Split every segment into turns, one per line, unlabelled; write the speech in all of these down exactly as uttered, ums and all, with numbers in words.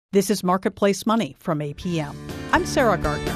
This is Marketplace Money from A P M. I'm Sarah Gardner.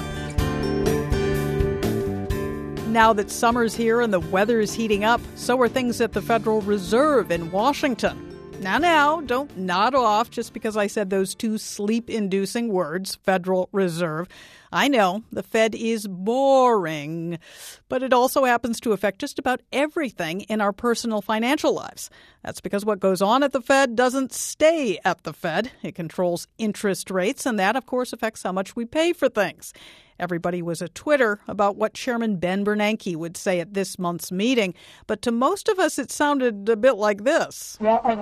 Now that summer's here and the weather is heating up, so are things at the Federal Reserve in Washington. Now, now, don't nod off just because I said those two sleep-inducing words, Federal Reserve. I know, the Fed is boring, but it also happens to affect just about everything in our personal financial lives. That's because what goes on at the Fed doesn't stay at the Fed. It controls interest rates, and that, of course, affects how much we pay for things. Everybody was at Twitter about what Chairman Ben Bernanke would say at this month's meeting, but to most of us it sounded a bit like this.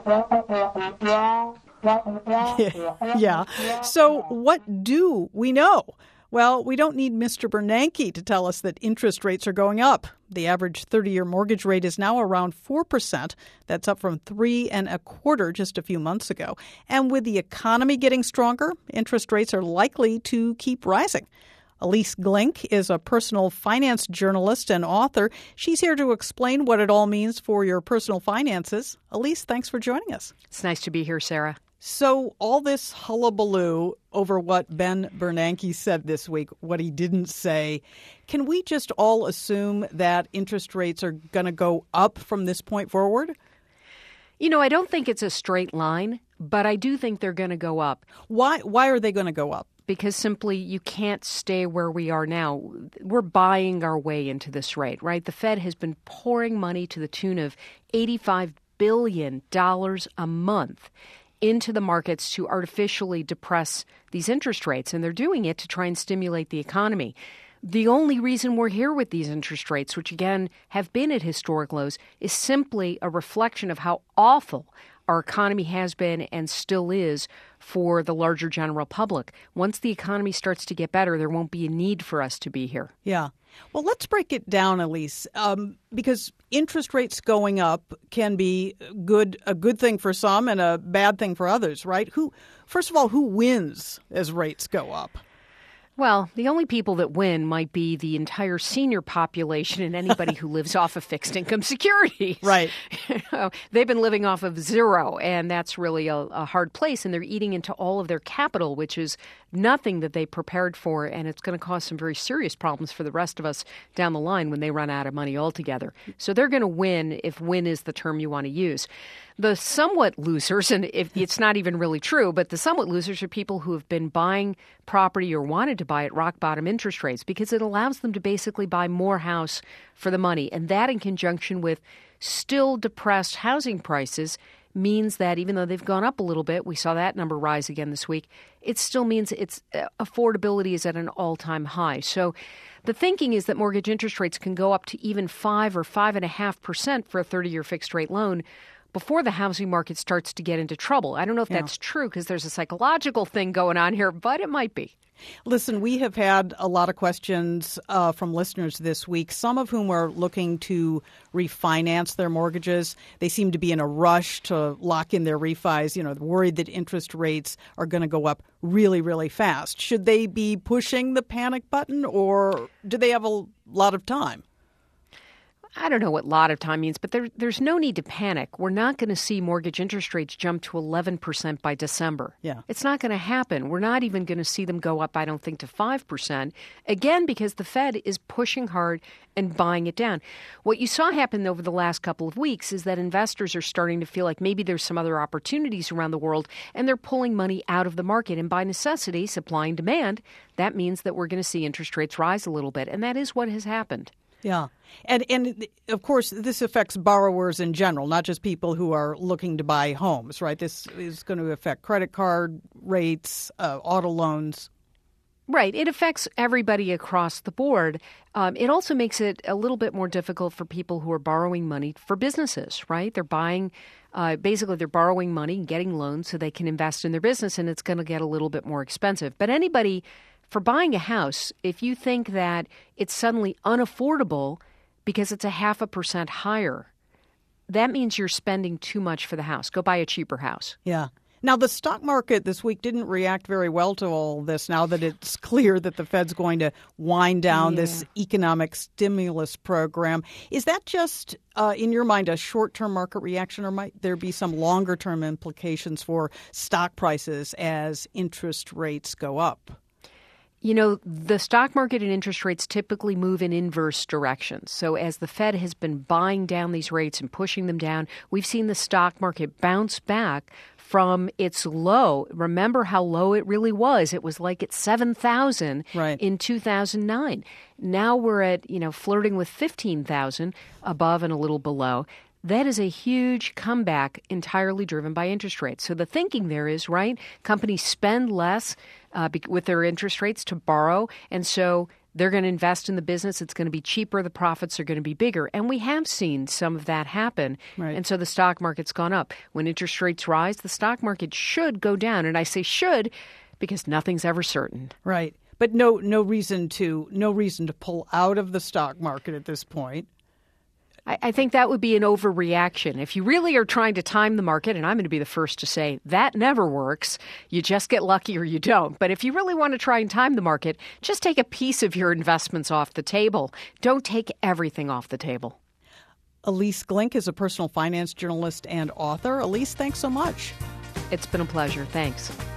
Yeah. So what do we know? Well, we don't need Mister Bernanke to tell us that interest rates are going up. The average thirty-year mortgage rate is now around four percent. That's up from three and a quarter just a few months ago. And with the economy getting stronger, interest rates are likely to keep rising. Elise Glink is a personal finance journalist and author. She's here to explain what it all means for your personal finances. Elise, thanks for joining us.
It's nice to be here, Sarah.
So all this hullabaloo over what Ben Bernanke said this week, what he didn't say, can we just all assume that interest rates are going to go up from this point forward?
You know, I don't think it's a straight line, but I do think they're going to go up.
Why, why are they going to go up?
Because simply you can't stay where we are now. We're buying our way into this rate, right? The Fed has been pouring money to the tune of eighty-five billion dollars a month into the markets to artificially depress these interest rates, and they're doing it to try and stimulate the economy. The only reason we're here with these interest rates, which again have been at historic lows, is simply a reflection of how awful our economy has been and still is for the larger general public. Once the economy starts to get better, there won't be a need for us to be here.
Yeah. Well, let's break it down, Elise, um, because interest rates going up can be good, a good thing for some and a bad thing for others, right? Who, first of all, who wins as rates go up?
Well, the only people that win might be the entire senior population and anybody who lives off of fixed income securities.
Right.
You know, they've been living off of zero, and that's really a, a hard place. And they're eating into all of their capital, which is nothing that they prepared for. And it's going to cause some very serious problems for the rest of us down the line when they run out of money altogether. So they're going to win if win is the term you want to use. The somewhat losers, and if it's not even really true, but the somewhat losers are people who have been buying property or wanted to buy at rock bottom interest rates because it allows them to basically buy more house for the money. And that in conjunction with still depressed housing prices means that even though they've gone up a little bit, we saw that number rise again this week, it still means it's uh, affordability is at an all-time high. So the thinking is that mortgage interest rates can go up to even five or five and a half percent for a thirty-year fixed rate loan before the housing market starts to get into trouble. I don't know if
yeah.
that's true because there's a psychological thing going on here, but it might be.
Listen, we have had a lot of questions uh, from listeners this week, some of whom are looking to refinance their mortgages. They seem to be in a rush to lock in their refis, you know, worried that interest rates are going to go up really, really fast. Should they be pushing the panic button, or do they have a lot of time?
I don't know what lot of time means, but there, there's no need to panic. We're not going to see mortgage interest rates jump to eleven percent by December.
Yeah.
It's not going to happen. We're not even going to see them go up, I don't think, to five percent. Again, because the Fed is pushing hard and buying it down. What you saw happen over the last couple of weeks is that investors are starting to feel like maybe there's some other opportunities around the world, and they're pulling money out of the market. And by necessity, supply and demand, that means that we're going to see interest rates rise a little bit. And that is what has happened.
Yeah. And, and of course, this affects borrowers in general, not just people who are looking to buy homes, right? This is going to affect credit card rates, uh, auto loans.
Right. It affects everybody across the board. Um, it also makes it a little bit more difficult for people who are borrowing money for businesses, right? They're buying, uh, basically they're borrowing money and getting loans so they can invest in their business, and it's going to get a little bit more expensive. But anybody, for buying a house, if you think that it's suddenly unaffordable because it's a half a percent higher, that means you're spending too much for the house. Go buy a cheaper house.
Yeah. Now, the stock market this week didn't react very well to all this now that it's clear that the Fed's going to wind down yeah. this economic stimulus program. Is that just, uh, in your mind, a short-term market reaction, or might there be some longer-term implications for stock prices as interest rates go up?
You know, the stock market and interest rates typically move in inverse directions. So as the Fed has been buying down these rates and pushing them down, we've seen the stock market bounce back from its low. Remember how low it really was. It was like at seven thousand
right.
in two thousand nine. Now we're at, you know, flirting with fifteen thousand above and a little below. That is a huge comeback entirely driven by interest rates. So the thinking there is, right, companies spend less uh, be- with their interest rates to borrow, and so they're going to invest in the business. It's going to be cheaper. The profits are going to be bigger. And we have seen some of that happen.
Right.
And so the stock market's gone up. When interest rates rise, the stock market should go down. And I say should because nothing's ever certain.
Right. But no no reason to no reason to pull out of the stock market at this point.
I think that would be an overreaction. If you really are trying to time the market, and I'm going to be the first to say that never works, you just get lucky or you don't. But if you really want to try and time the market, just take a piece of your investments off the table. Don't take everything off the table.
Ilyce Glink is a personal finance journalist and author. Ilyce, thanks so much.
It's been a pleasure. Thanks.